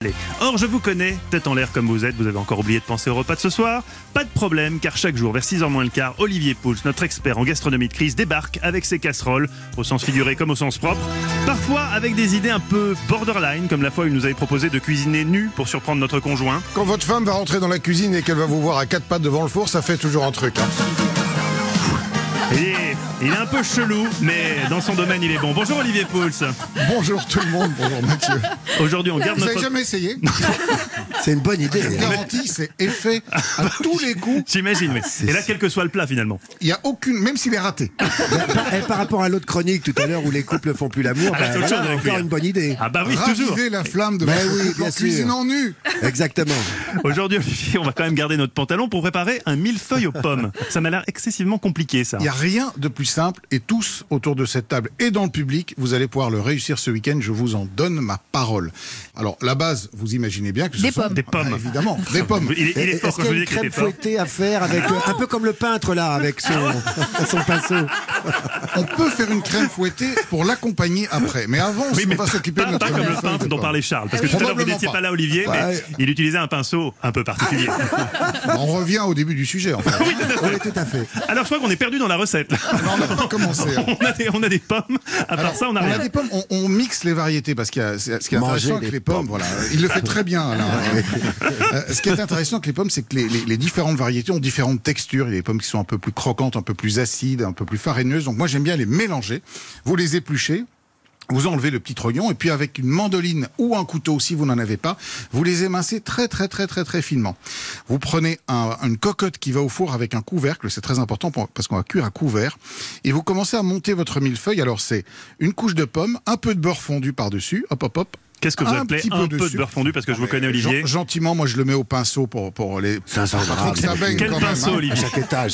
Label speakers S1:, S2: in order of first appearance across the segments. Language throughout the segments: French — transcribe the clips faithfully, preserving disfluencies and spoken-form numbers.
S1: Or, je vous connais, tête en l'air comme vous êtes, vous avez encore oublié de penser au repas de ce soir. Pas de problème, car chaque jour, vers six heures moins le quart, Olivier Pouls, notre expert en gastronomie de crise, débarque avec ses casseroles, au sens figuré comme au sens propre. Parfois avec des idées un peu borderline, comme la fois où il nous avait proposé de cuisiner nu pour surprendre notre conjoint.
S2: Quand votre femme va rentrer dans la cuisine et qu'elle va vous voir à quatre pattes devant le four, ça fait toujours un truc. Hein.
S1: Il est, il est un peu chelou, mais dans son domaine, il est bon. Bonjour Olivier Pouls.
S2: Bonjour tout le monde, bonjour Mathieu.
S1: Aujourd'hui, on garde
S2: Vous
S1: notre...
S2: n'avez jamais essayé?
S3: C'est une bonne idée.
S2: Je vous garantis, c'est effet à tous les coups.
S1: J'imagine, oui. Et là, quel que soit le plat, finalement.
S2: Il n'y a aucune, même s'il est raté.
S3: Par, par, par rapport à l'autre chronique tout à l'heure où les couples font plus l'amour,
S1: Ah,
S3: bah,
S1: c'est autre
S3: voilà,
S1: chose avec
S3: encore
S1: lui.
S3: une bonne idée.
S1: Ah bah oui, toujours.
S2: Raviver la flamme de
S3: Mais
S2: votre
S3: oui,
S2: couple
S3: bien
S2: en
S3: sûr.
S2: cuisinant nu.
S3: Exactement.
S1: Aujourd'hui, Olivier, on va quand même garder notre pantalon pour préparer un millefeuille aux pommes. Ça m'a l'air excessivement compliqué, ça.
S2: Il n'y a rien de plus simple et tous autour de cette table et dans le public, vous allez pouvoir le réussir ce week-end, je vous en donne ma parole. Alors, la base, vous imaginez bien que ce
S4: Des
S2: sont...
S4: pommes.
S1: Des pommes.
S2: Ah, évidemment, des pommes.
S1: Il est, il est fort
S3: Est-ce
S1: quand
S3: qu'il
S1: je
S3: y
S1: vous
S3: a
S1: dis
S3: une
S1: qu'il était
S3: crème
S1: fort.
S3: fouettée à faire avec euh, un peu comme le peintre là, avec son, son pinceau.
S2: On peut faire une crème fouettée pour l'accompagner après. Mais avant,
S1: Oui,
S2: on
S1: mais
S2: va s'occuper de
S1: pas,
S2: notre
S1: pas comme le
S2: millefeuille
S1: peintre
S2: de
S1: dont
S2: pommes.
S1: parlait Charles. Parce que
S2: Oui.
S1: tout à l'heure, vous
S2: Probablement
S1: n'étiez pas
S2: pas.
S1: là, Olivier, mais
S2: Ouais.
S1: il utilisait un pinceau un peu particulier.
S2: On revient au début du sujet, en fait.
S3: Oui, tout à fait.
S1: Alors, je crois qu'on est perdu dans la recette.
S2: Non, on n'a pas commencé. hein.
S1: On a des, on a des pommes. À part
S2: Alors,
S1: ça, on a
S2: on
S1: rien.
S2: a des pommes, on, on mixe les variétés parce qu'il y a, c'est- ce qui est
S3: Manger
S2: intéressant avec
S3: des
S2: les pommes,
S3: pommes.
S2: voilà, il le fait très bien. Alain. Euh, ce qui est intéressant avec les pommes, c'est que les, les- les différentes variétés ont différentes textures. Il y a des pommes qui sont un peu plus croquantes, un peu plus acides, un peu plus farineuses. Donc moi j'aime bien les mélanger. Vous les épluchez. Vous enlevez le petit trognon et puis avec une mandoline ou un couteau, si vous n'en avez pas, vous les émincez très très très très très finement. Vous prenez un- une cocotte qui va au four avec un couvercle, c'est très important pour- parce qu'on va cuire à couvert, et vous commencez à monter votre millefeuille. Alors c'est une couche de pommes, un peu de beurre fondu par-dessus, hop hop hop.
S1: Qu'est-ce que vous
S2: un
S1: appelez
S2: petit
S1: un
S2: peu
S1: peu
S2: de
S1: de beurre fondu? Parce que je vous connais, Olivier.
S2: Gen- Gentiment, moi je le mets au pinceau pour, pour les...
S3: cinq cents
S2: Pas trop
S3: grammes.
S2: que ça baigne
S1: Quel
S2: quand même,
S1: pinceau,
S2: hein.
S3: À
S1: Olivier?
S3: chaque étage.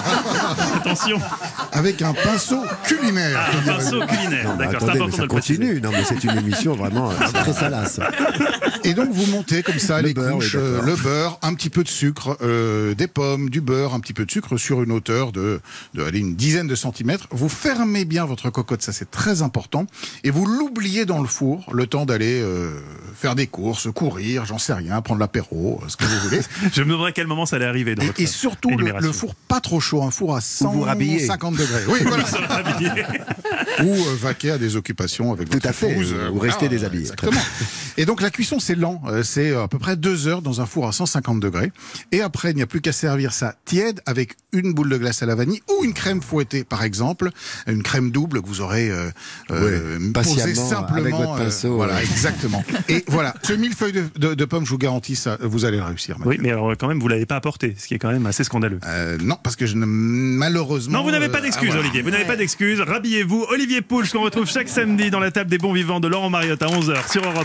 S1: Attention.
S2: Avec un pinceau culinaire.
S1: Ah, un pinceau culinaire.
S3: Non, mais
S1: D'accord, c'est
S3: attendez, mais
S1: important de
S3: ça
S1: le préciser.
S3: continue. Non, mais c'est une émission vraiment euh, très salace.
S2: Et donc vous montez comme ça
S3: Le
S2: les
S3: beurre,
S2: couches,
S3: oui,
S2: euh,
S3: d'accord.
S2: le beurre, un petit peu de sucre, euh, des pommes, du beurre, un petit peu de sucre sur une hauteur de, de allez, une dizaine de centimètres. Vous fermez bien votre cocotte, ça c'est très important, et vous l'oubliez dans le four le temps d'aller euh, faire des courses, courir, j'en sais rien, prendre l'apéro, euh, ce que vous voulez.
S1: Je me demandais à quel moment ça allait arriver dans votre
S2: Et, et surtout le,
S1: énumération.
S2: le four pas trop chaud, un four à
S3: vous rhabillez.
S2: cent cinquante degrés. Oui, voilà.
S1: Habillé.
S2: Ou euh, vaquer à des occupations avec
S3: Tout
S2: votre
S3: à fait,
S2: épouse,
S3: ou-
S2: euh,
S3: ou
S2: voilà,
S3: rester déshabillé.
S2: Exactement. Et donc la cuisson c'est lent, euh, c'est à peu près deux heures dans un four à cent cinquante degrés. Et après il n'y a plus qu'à servir ça tiède avec une boule de glace à la vanille ou une crème fouettée par exemple, une crème double que vous aurez euh, euh,
S3: Ouais,
S2: posée
S3: patiemment,
S2: simplement.
S3: avec votre pinceau,
S2: voilà,
S3: ouais.
S2: exactement. Et voilà, ce millefeuille de, de, de pommes, je vous garantis ça, vous allez le réussir.
S1: Oui, mais alors, quand même, vous l'avez pas apporté, ce qui est quand même assez scandaleux.
S2: Euh, non, parce que je ne malheureusement.
S1: Non, vous n'avez pas
S2: euh,
S1: d'excuses,
S2: ah, voilà.
S1: Olivier. Vous n'avez pas d'excuses. Rhabillez-vous. Olivier Pouls, qu'on retrouve chaque samedi dans la table des bons vivants de Laurent Mariotte à onze heures sur Europe.